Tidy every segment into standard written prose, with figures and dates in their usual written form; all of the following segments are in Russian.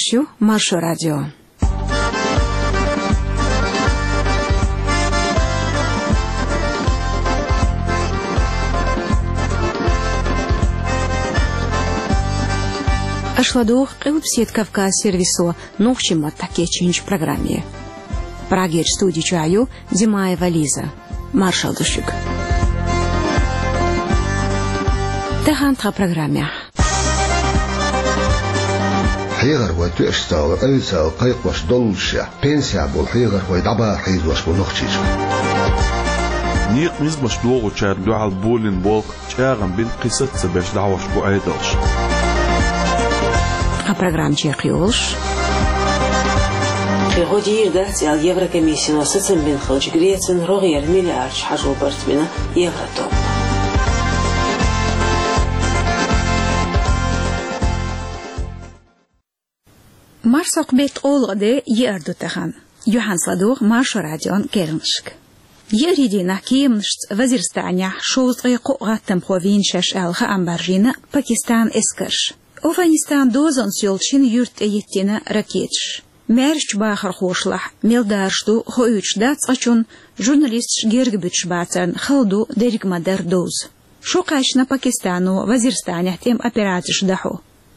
Ишью Маршо радио. Ашладух Элпсет Кавказ сервису Нухчима Такечинч программе. Прагеч студии Чаю Димаева Лиза. Маршал Душик. Тахантха программе. حيغر وتأشتاو أيساو قيق وش دولشة بنسيا بول حيغر ويدعبا حيز وش بنخشيش نيق مزبش دوغو شار دوعال بولين بولق شاغن بين قصة سباش دعوش بو أيدلش программ Чехиолш. Пригодир дать ал Еврокомиссия на социальный хлоч Греция рогер миллиард хажу бартмина еврото. Марсак бет олгде ярду тахан. Юхан Сладух Маршо радион Керншк. Еридина кемншт вазирстания шоуст айко гаттам ховин шаш алха амбаржина Пакистан эскерш. Афганистан дозан сёлчин юрт еттена ракетш. Мерч бахар хошлах, мелдаршту хоюч дац ачун журналист гергбич бацан халду дерик мадар доз. Шокашна Пакистану вазирстания тем оператиш даху.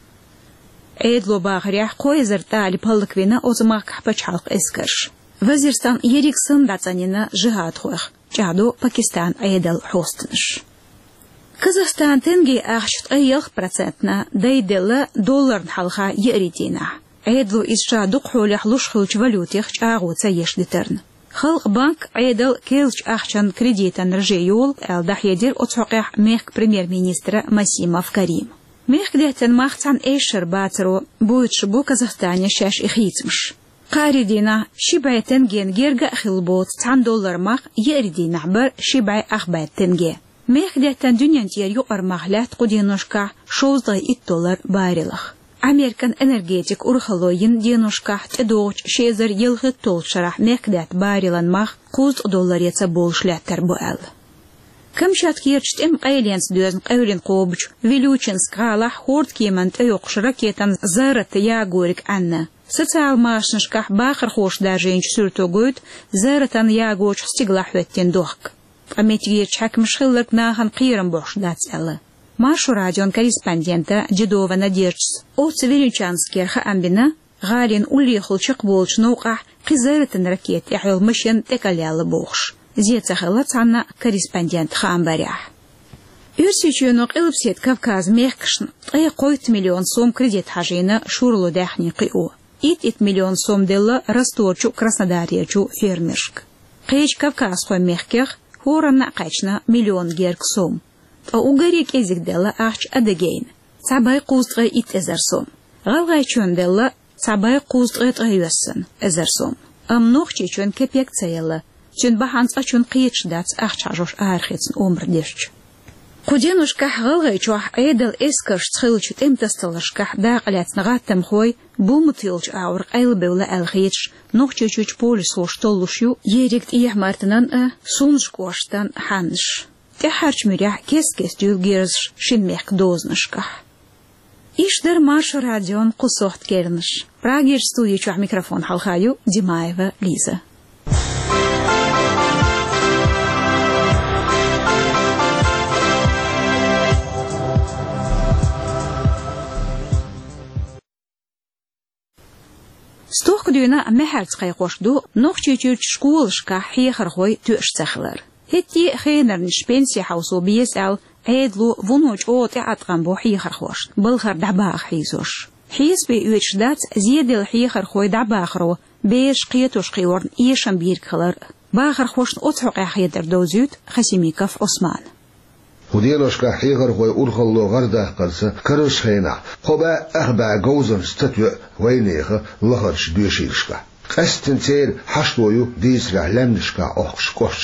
Эдло бахрях койзер тали палквина озмак пачалк эскерш. Вазирстан ериксын дацанина жихад хух. Чаду Пакистан эдал хостнш. Казахстан тенге ахшт айях процентна дайдела доллар халха еридина. Эдло исша дукхулях лушхулч валютих чагуца ешлитерн. Халк банк эдал келч ахчан кредитан ржеюл элдахедир отсоқях мех премьер-министра Масимов Карим. Мех дэтен махцан эшер бацру буйч бу Казахстане шаш ихицмш. Қаридина шибай тенген герга хилбот $10 мах еридина бар шибай ахбай тенге. Мех дэтен дюнянтер юар махлят кудинушка $6 барилах. Американ энергетик урхалоин денушка тедоч шезер елхы толшарах мех дэт барилан мах $100 яца болшлятар буэл. Камчат кирчтем айленс дөзн айрен қобыч вилючин скалах хорд кемант айоқш ракетан зарат ягорик анна. Социал машнышках бахар хош даженч сүртөгөйт заратан ягоч стиглах веттен дохк. Аметгирч хакмшхыллык нахан қирым бошдацалы. Маршо радион корреспондента Дедова Надеждс о Цивилючанскерха амбина Галин улихулчык болчнуқах қизаратан ракет яхыл мышен текалялы бохш. Зецахала цанна корреспондент хамбарях. Юрсичунок Элпсет Кавказ мехкшн $1 миллион кредит хажина шурлу дахни қиу. $1 миллион делла расточу Краснодарьячу фермершк. Қейч Кавказ хой мехкех хорана қачна $1 герк сом. А угарик ezик делла ахч адегейн. Сабай қуздға ит эзерсом. Ғалғайчун делла сабай қуздға тғайуасын эзерсом. Амнохчичун кепек цейлы. Чун баханц ачун қиечдац ахчажош архицн омрдешч. Куденушках ғалғайчуах айдал эскарш цхылчут эмтасталашках дағаляц нағаттам хой бумутилч аур айлбеула алхиеч нохчичуч полис хоштолушю ерикт иехмартынан суншкоштан ханш. Техарч мирях кес-кес дюлгерш шинмех дознышках. Ишдер Маршо радион кусохт кернш. Прагер студия чуах микрофон халхаю Димаева Лиза. Стох дюна мехарцкай қошду нохчичуч школышка хехархой тюшцахлар. Хетти хейнернш пенсия хаусу биесал эйдлу вуноч оте атган бо хехархош. Былхар дабах хизош. Хизбе уечдац зедел хехархой дабахро беш қиетуш қиорн ешам биркхалар. Бахархош отхоқя хедер дозют Хасимиков Осман. ودينوشكا حيغر هو أرخلو غرده قرصة كرش خينا قبا أخبا غوزن ستتوى وينيخ لغرش دوشيشكا قستن تير حشلويو ديزغا لمنشكا أخش كوشكا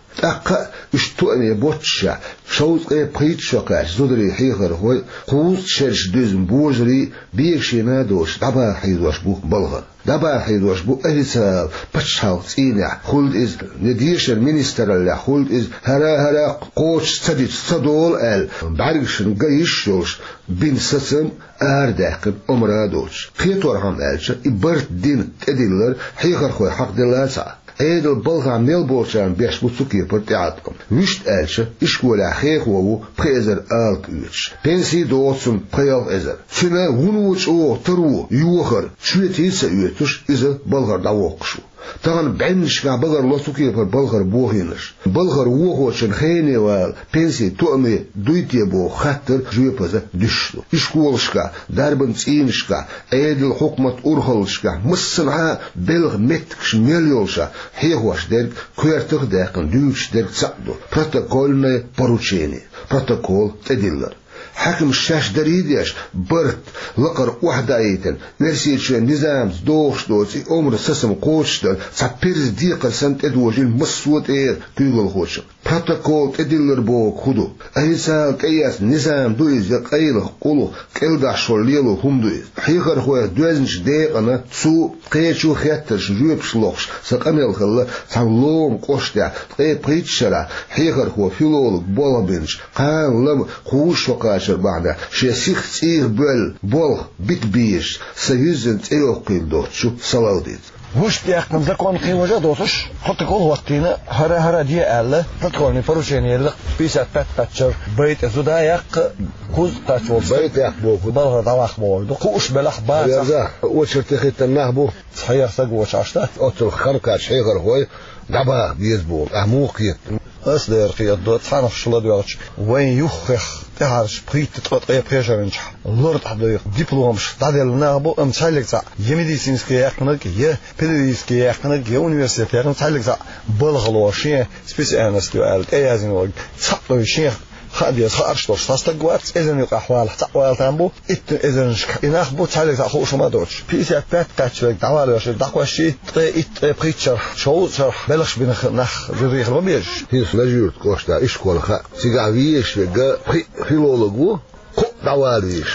أقا اشتوأني بوتشا شوط بيتشا زودري حيخر هو قوس شرش دوزن بوجري بيكشينا دوش دبا حيدوش بو بلغر دبا حيدوش بو أهيسا بتشاو تينع خلد إز نديش المينستر اللي خلد إز هرا قوش صديق صدول ال بعرقشن قيشوش بين سسم أرداكن أمرادوش خيطور هم ألشا إبرت دين تدلر حيخر خوي حق دلاسا ايدل بلغا ميل بوشان بيش بوتسوكي برتعاتكم ويشت ألشا إشكولا خيخ وو بخيزر آلك ويش بنسي دوتسم بخيال إزر سنة ونوش او ترو يوخر شويتي سأيوتوش إزر بلغر داوقشو تغن بعنشكا بلغر لوتسوكي بلغر بوهينش بلغر ووخوشن خيني وال بنسي تؤمي دويتي بو خطر جويبزا دشتو إشكولشكا داربن تينشكا ايدل حكمة أرخلشكا مسنعا بلغ متكش مليولشا حيخوش درك كويرتخ داقن دوش درك سعدو بروتوكولنا بروتشيني بروتوكول تدلر حكم الشاش دريديش برت لقر وحدة ايتن ورسيتش نظام دوش دوتي عمر سسم قوشتن سابيرز ديقل سنت ادوجين مسوط اير كيغل خوش بروتوكول تدلر بو خدو ايسا قياس نظام دويز يقايل قولو كيلدع شوليلو هم دويز حيخر خويا دوزنش ديقنا تسو قيشو خياترش جويبش لوخش سقاميل خلا ساملوم قوشتا قيب قيتشرا حيخر خويا فيلولوك بولا بنش قان لم خوش وقاش بعد شيسيخ تير بول بيت بيش سيزن تيو قيل دوتشو صلاوديت وش بيحكم زكون قيوجة دوتش حتى كل وقتنا هرا دي ألا تذكرني فروشيني لق بيسات باتشر بيت زودا يق كوز تاتشول بيت يحبو بالغ دواخ بو خوش بلخ باس يا وشرت خيت النهبو صحيح سقوش عشتا اوتل خركا شيغر هوي دبا بيزبو اموقيت أصدر قياد دوت حنف شلا دوتش وين يخخ تعرش بريت تطقي بريشرنج لورد حديق دبلومش تعدلنا بو امثالك تاع يميديسينسكي يقنك يا بيديسكي يقنك يا يونيفرسيتي يقنك تعلق تاع بلغلوشي سبيسيالست دوال ايازين وق صقلو شيخ خادي خارشتوش تاستقوات اذن يقحوال تقوال تامبو اذن اناخ بو تعلق تاع خوش ما دوتش بيسيات بات تاعك دعوال واش دقواشي تي بريتشر شو شرح بلغش بين نخ جريخ ما بيج هيس لاجورت كوشتا اشكول خا سيغافيش وغا فيلولوغو كو دعواليش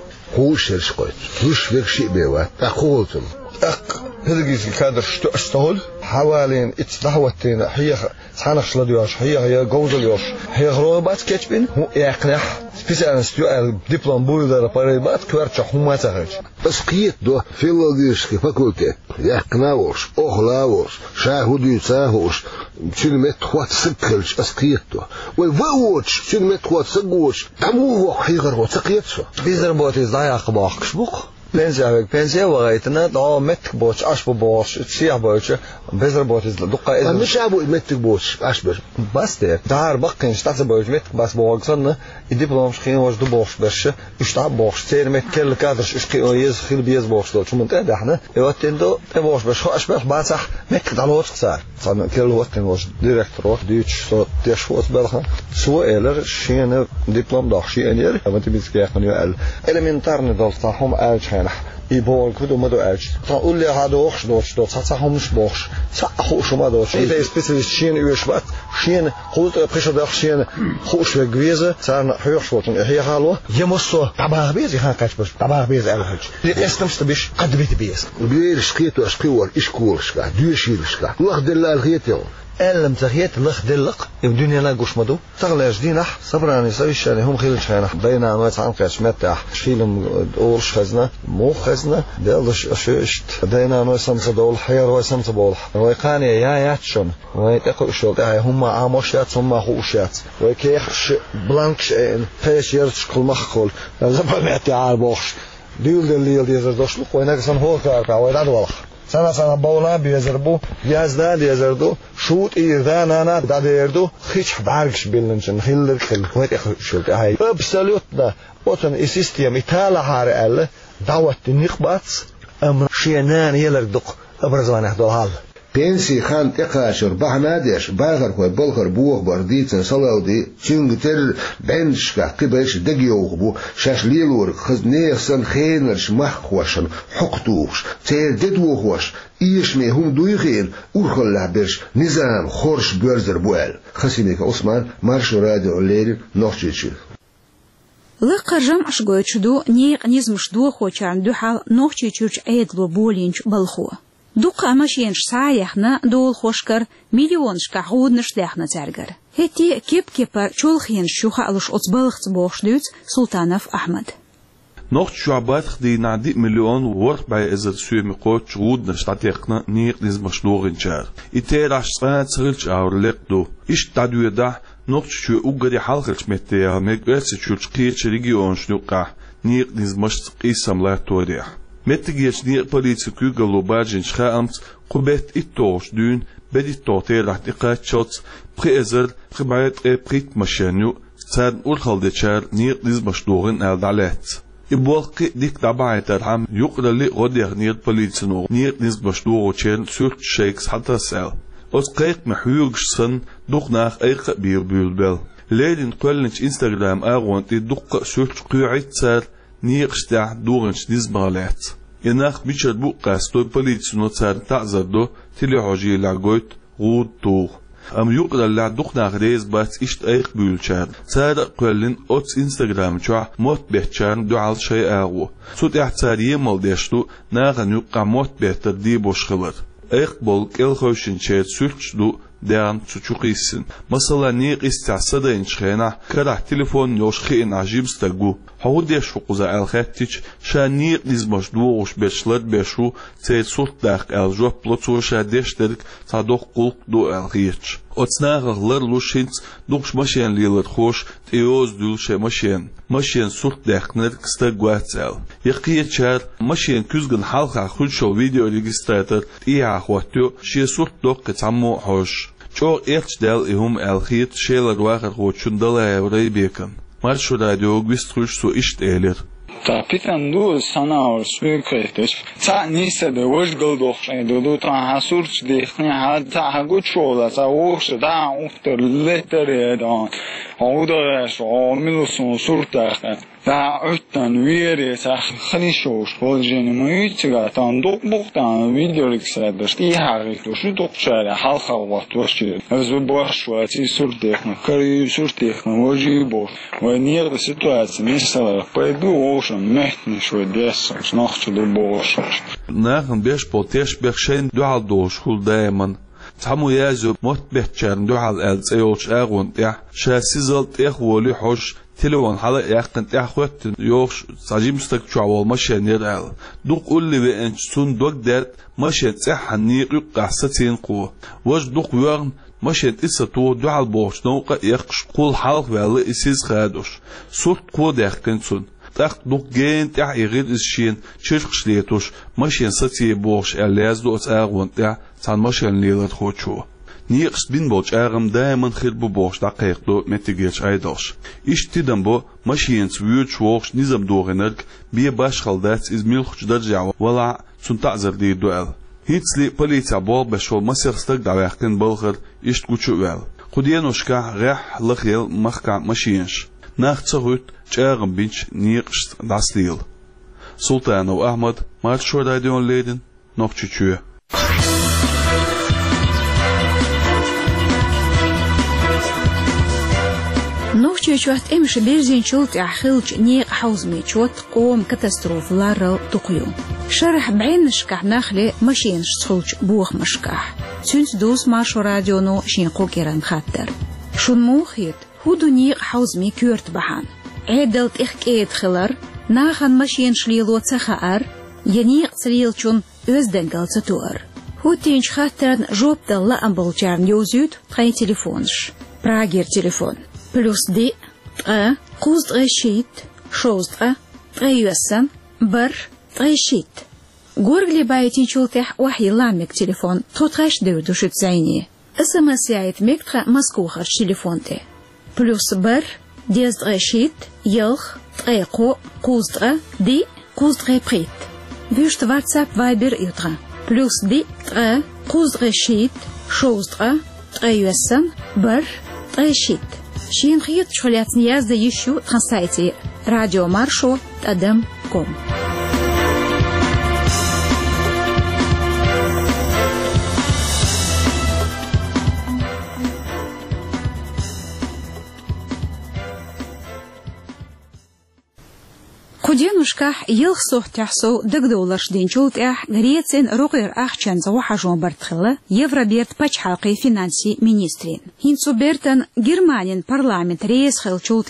خوشش قوت وش فيك شي بيوا تاخولتم هذا كادر شتو استهل حوالين اتدهوتين هي صانخ لديوش هي جوزليوش هي غروبات كتبين هو يقنع سبيسيالستو دبلوم بولدر باريبات كوارتش هما تاج بس قيت دو فيلولوجيسكي فاكولتي يقناوش اوخلاوش شاهدو تاهوش شلمت خوات سكلش اسقيتو ويفوتش شلمت خوات سقوش دمو حيغر وتقيتشو بيزر بوتي زايق باخش بوق بنزا وغايتنا دا متك بوش اش بوش تسيح بوش بزر بوش دقه اذا مش ابو متك بوش اش بس دار بقين شتاز بوش متك بس بوغسن الدبلوم شخين واش دو بوش باش اشتاع بوش تير متكل كادرش اشقي اويز خيل بيز بوش دول شو منطقه احنا يوتندو بوش باش اشبح باصح متك دالوت صار صار كل وقت واش ديريكتور ديتش صوت تشوت بالها سوالر شين دبلوم داخشي انير ما تبيسكي يقنيو الالمنتارن دول صاحهم الش يبغى كده ما دوش تقول لي هذا وخش دوش صحهم مش بوخش صح شو ما دوش إذا سبيسيفيك شين يشبت شين قلت بخش ده شين خوش بجويزة صار حيوش وطن هي حلوة يمصو طبعا بيز يخاكش بس طبعا بيز الحج اللي استمشت بيش قد بيت بيز بير شقيتو اشقيور إشكول شقا دوشيل شقا واخد الله الخيتيو ألم تغييت لخ دلق الدنيا لا جوش مدو تغلاش دينح صبراني سويش يعني هم خيل شينح بينا نوات عن قاش متاح شيلم دول خزنة مو خزنة دلش اششت بينا نوات سمت دول حير وسمت بول ويقاني يا ياتشون ويتقو شول تاعي هم عاموشات هم خوشات ويكيخش بلانكش ان فيش يرتش كل مخول زبرنيتي عاربوخش ديول دليل ديزر دوشلق وينكسن هو كاركا ويداد والخ سنة بولا بيزربو يازدا ديزردو شوت إيردان أنا داديردو خيش بعرقش بيلنشن خيلر خيل ويت شلت هاي أبسوليوت دا وطن إسيستيم إتالا هارئل دعوة نقبات أمر شينان يلردق أبرزوان أحدو هال بنسي خان تقاشر بحنادش باغر كوي بلخر بوخ برديتن صلاودي تشنجتر بنشكا قبلش دقيوغبو شاش ليلور خزنيخسن خينرش محخوشن حقتوخش تير ددوخوش إيش ميهم دويخين أرخل برش نظام خورش بورزر بوال خسينيك عثمان مارشو راديو الليل نوخشيتشو لقر جمع شغوتشدو نيق نزمش دو خوچان دو حال نوخشيتشوش ايدلو بولينش بلخو دوق اماشينش سايحنا دول خوشكر مليونش كحودنش داخنا تارجر هتي كيبر چولخين شوخا الش اوتبلخت بوخشدوت سلطانов احمد Noch Schuabat die na die Million Wort bei es zu mir gut gut der Stadt nicht dieses Maschlorin char. Ite das Straßlich aurlekdo. Ich da du da noch schu ugri halchs mit der Megwesse Churchkirche Region schnuka. Nicht dieses Maschisam Latoria. Mit die nie Polizei Kugelobagin Schaamt Kubet itosh dün beditote ratiqat shots Präser Privat Prit Maschenu Zern Urhaldechar nicht dieses Maschlorin aldalet. Ibolki dik dabaitar ham yuqra li godier niyat politsino niyat nis bashdo chen sucht sheiks hatasel os qeyq mahuyugsan duq nach eyq bir bulbel leedin qollinch Instagram agont duq sucht qiyitsar niyqsta duqinch nisbalat inaq bichad bu qasto politsino tsar ta'zado tilhoji lagoit gud tu am yuqra la duq nach reis bats ist eyq bulchar tsar qollin ots Instagram chwa mot behchan dual shay agu sut ihtsariye moldeshtu nagan yuqa mot behter di boshkhilar eyq bol kel khoshin chet sürchdu deran chuchuqisin masala niq istasada inchkhena kara telefon yoshkhin ajibstagu hawde shuqza alkhatich shaniq dizmoshdu ush beshlat beshu tset sult daq aljop plotso shadeshterk sadoq qulq du alkhich otsnagler lushins duqsh mashen lilat khosh teoz dulshe mashen sult daqner ksta gwatsel yaqiyachar mashen kuzgun halqa khulsho video registrator tiya khwatyo she sult doq tsammo hosh Çok erçdel ihum elkhit şeyler vakar hoçundala evrey bekan. Marsho radio gwistruş su işt elir. Tapitan du sana orspükretes. Ta niste de vojgol dokhne du ta hasurch dekhne hatta hagut shola ta ox da ufter letter edan. Hauda so milusun surta. Da ötten veri sa khnishosh boljen muitga tan dok boktan video registreder. Sti harik du shu dokchara halkha watwashir. Az boshwati surdekhne kari surdekhne vojibo. Ve nier de situatsiya nisala paydu oshon mehtni shu dessa snakhchlu bosh. Nachen besh potesh bekhshen dual dosh hul daiman. Tamu yazu mot behchern dual els eyoch agunt ya shasizalt ekhwoli hosh telefon hala yaqin tahwat yo'q sajimstak chaval mashaner al duq ulli ve ensun dog dert mashat sahni qassatin qu waj duq yagn mashat isatu dual bosh noqa yaqsh qul halq vali isiz qadosh surt qu daqin sun taq duq gen tah igid ishin chirqshletosh mashan sati bosh alazdu asagwant ya san mashan lilat khochu Niks bin boch agam daiman khirbu boch daqiqdo metigech aydosh. İştidan bu machines wüt woch nizam dogenerk bi bash khaldats iz milkhch darjaw wala sun ta'zir di duel. Hitzli politsiya bol beshol masirstag dawaqin bolgher isht guchu wel. Qudiyanoshka rah lkhil mahka machines. Nachtsagut chagam binch niqs daslil. Sultanov Ahmad Marsho radio leden noch chuchu. نوشيشوات امش بيرزين شلت احخلج نيق حوزمي شوت قوم كاتاستروف لارو تقيوم شرح بعين نشكح ناخلي ماشينش تخلج بوخ مشكح سنس دوس ماشو راديو نو شينقو كيران خاطر شون موخيت هودو نيق حوزمي كورت بحان عدلت اخكيت خلر ناخن ماشينش ليلو تسخار ينيق تريلچون özdengel تتور هوتينش خاطرن جوب دل امبلجارن يوزيت تخي تليفونش براغير تليفون Plus D, قوز غشيت، شوز غيوسن، بر غشيت. غورغلي بايتين شولتح وحي لامك تليفون تغش دوشت زيني. SMS يعيت مكتخ مسكوخر تليفون تي. Plus بر ديز غشيت، يلخ، غيقو، قوز دي، قوز بريت. فيشت واتساب فايبر يوتغا. Plus D, قوز غشيت شوزقة تغيوسن بر تغشيت شين خيط شوليات نياز دا يشو تخنسايتي راديو مارشو تقدم كوم قدينوشكاح يلخصوح تحسو دقدولش دينجولت غريتين رقير أخشان زوحاجون برتخلة يفرابيرت باش حلقي فينانسي مينيسترين هينسو بيرتن جرمانين بارلامنت ريس خلچولت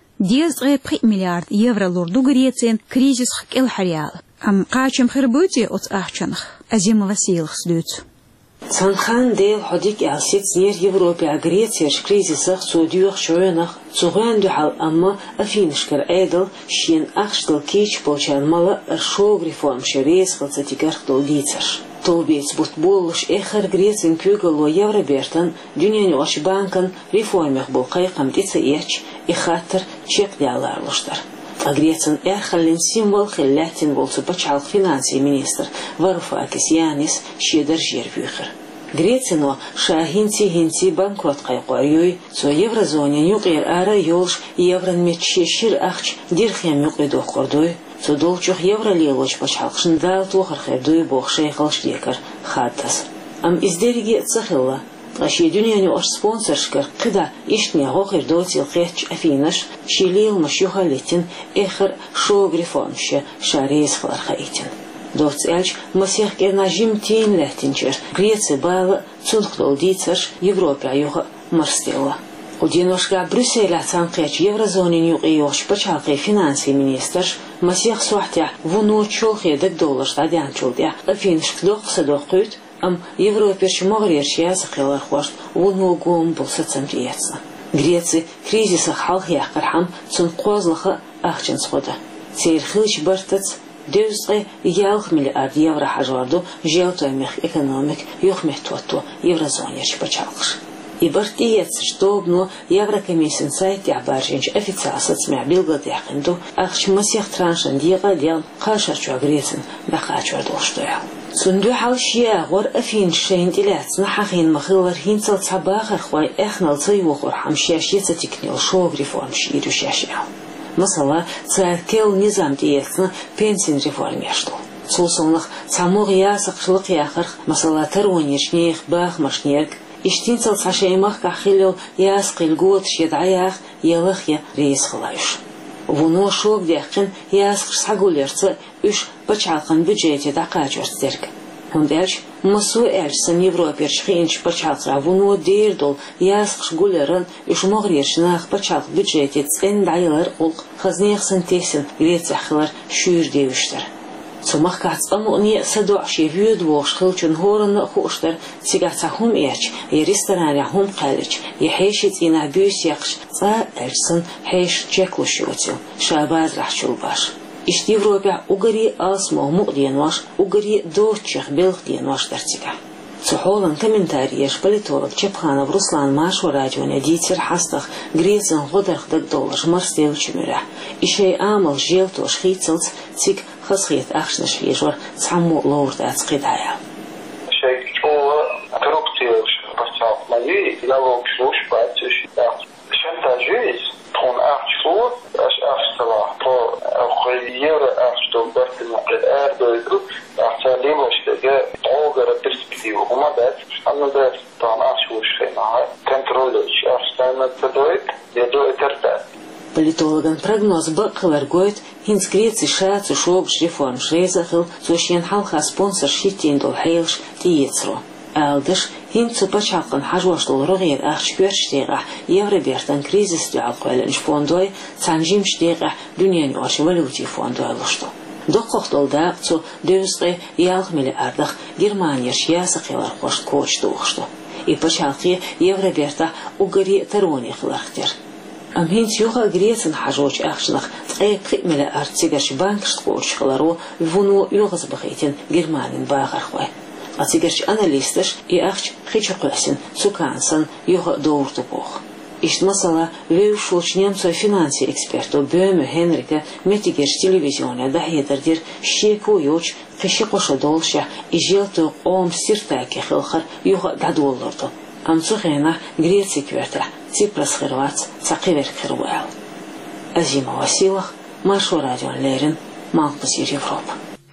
ديز غيبقي مليارد يورو لوردو غريتين كريزيس خك الحريال أم قاچم خربوتي أوت أخشانخ أزيم وسيلخ سدوت Санхан дел ходик ялсит нер Европе агрессия кризисах судюх шойнах суган духал амма афиншкар эдл шин ахштал кич почан мала шоу реформ шерес хацатикар толдицаш толбец бутболш эхар грецин кюгало евробертан дюняни ош банкан реформах бол кайкам дица эч и хатар чек яларлыштар Агрецин эхалин символ хеллятин болсу пачал финанси министр Варуфакис Янис щедр жербюхер. Грецино шахинти банкрот кайқуарьёй, со еврозоне юқир ара ёлш еврон метчешир ахч дирхем юқидох кордой, со долчух евролелоч пачалқшин дал тухар хердой бог шейхалш декар хаттас. Ам издерги цахилла. Аши дюняни ош спонсоршкар кыда иштне гохир дотил хеч афинаш шилил машюхалитин эхер шоу грифонше шарейс хлархаитин. Доц эльч масех кернажим тейн лехтинчер Греция бала цунхтол дицаш Европе аюха марстела. Удиношка Брюсселя цанкеч еврозонин юqiyош пачалқи финанси министрш масех суахтя вуно чолхе дек доллар стадиан чолдя афиншк доқса доқуйт Ам Европеш могреш ясахилар хвашт уногом болса цамриятсна. Греции кризиса халхиях кархам цун қозлаха ахчен схода. Цейрхилч бартац дёзгы ялх миллиард евро хажварду желтоймех экономик юхмех туатту еврозонерш пачалқш. И бартиец, чтобы Еврокомиссия сайт обарженч официал соцмя билгадяхенду ахч масех траншан дига дел хашачу Грецин бахачу долштоял. Сунду халшия гор афин шейн диляц нахахин махилвар хинцал цабахар хвай эхнал цайвохор хамшияшица тикнил шоу реформ ширю шашял. Масала царкел низам диецна пенсин реформяшту. Сусонлах цамуг ясахшлык яхар масала таронешнех бах машнерг Иштинцал сашеймах кахилел ясқил год шедаях елахя рейс хлайш. Вуно шок дяхкин ясқш сагулерца үш пачалқын бюджете дақачорстерг. Хундерч масу эльсан Европерч хинч пачалқра вуно дердол ясқш гулерын үш моғрешнах пачалқ бюджете цен дайлар олқ хазнеқсын тесін Грецияхлар шүйр деуштер. Сумах кацамуни садуаши вюдвош хилчун хорн хоштер сигацахум эч и ресторане хум калич и хешит ина бюсякш ца эльсон хеш чеклушотил шабаз рахчулбаш ишт Европа угари асмо мудиенваш угари дочех белхдиенваш дартига Сухолан комментарияш политолог Чепханов Руслан Машу радионе дитер хастах Грецин годерх дек доллар марстел чумера ишей амал желтош хицелц цик خصيت أخشنش فيجور تعمو لورد أتقيدها. شيء هو كروكتيرش بتاع مالي يلوك شوش بعدش شنتاجيز تكون أخشلو أش أخشلا تو أخير أخشلو بس المقدار دويدو أخشلي مش تجا توجر برسبكتيف وما بس أنا بس تان أخشوش فينا كنترولش أخشلنا تدويد يدو ترتاح. Политологан прогноз бакылар гойт хинц Греции шац ушобш реформ шрезахил сошен халха спонсор шитин дол хейлш тиецро. Алдыш хинцу пачалкан хажваш дол рогер ахшперштега евробертан кризис дялкойлен фондой цанжим штега дуньян ош валюти фондой лошто. Доқох долда цу дёсты ялх миллиардах Германия шьясахилар хош коч дохшто. И пачалки евроберта угари тарони хлахтер. Амхинц юха Грецин хажоч ахшнах тқип мила артигаш банкш тқош хларо вуну югаз бахитин Германин бахархвай. Атигаш аналисташ и ахч хичоқласин сукансан юха доурту бох. İşte mesela Levşulç Nemsoy finansi eksperto bölümü Henrike Metiger televizyona da hedirdir şeku yoç kışı koşa dolşa ijelto om sirtaki xilxar yuha gadolurdu. Amsuxena Gretsiya kverta Tsipras Xırvats Saqiver Xırval. Azima Vasilov Marşo Radyo'nların Malpısır Evropa.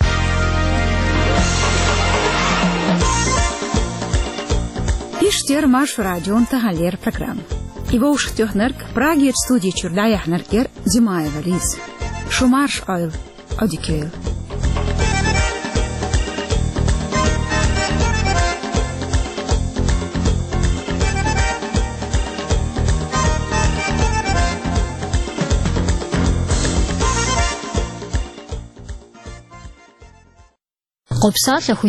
İştir Marşo Radyo'n tahaller program. İva uştuhnark Prager studi çürdayahnarker Zimayeva Liz. Şumarş ayl adiköyl. قبصات